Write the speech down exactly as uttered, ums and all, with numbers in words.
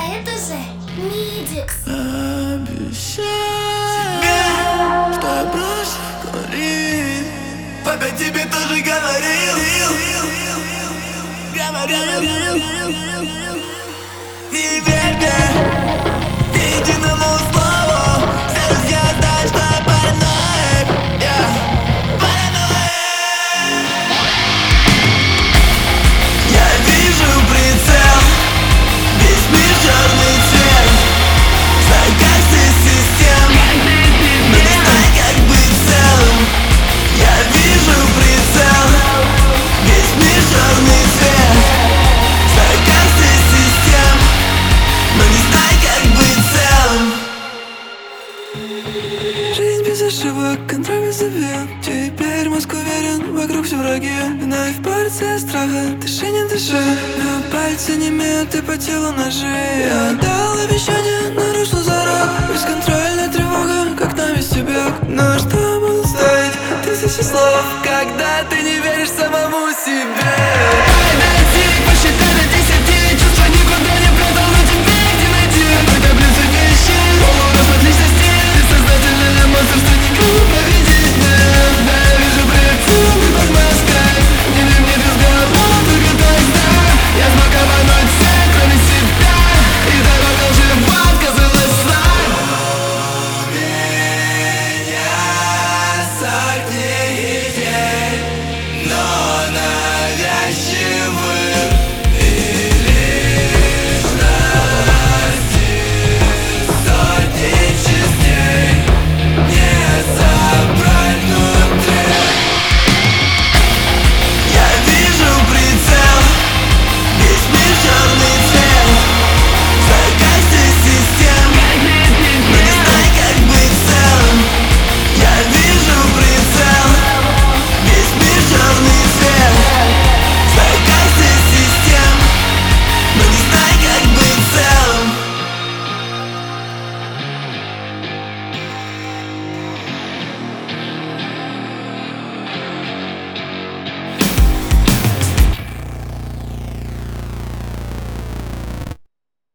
это же Мидикс. Обещай, что я брошу курить. Папа тебе тоже говорил. Говорил. Не верь мне, единому слову. Сейчас я знаю, что я параноик. Yeah. Параноик. Я вижу прицел, весь мир черный цвет. Знаю, как здесь систем, но не знаю, как быть целым. Я вижу прицел, весь мир черный цвет. Знаю, как здесь систем, но не знаю, как быть целым. Жизнь без ошибок, контроль без обид. Теперь мозг уверен, вокруг все враги. Вновь порция страха, дыши, не дыши. Но пальцы не имеют и по телу ножи. Я дал обещание, нарушил зарок. Бесконтрольная тревога, как на весь бег. Но что будут стоить тысячи слов, когда ты не веришь сам?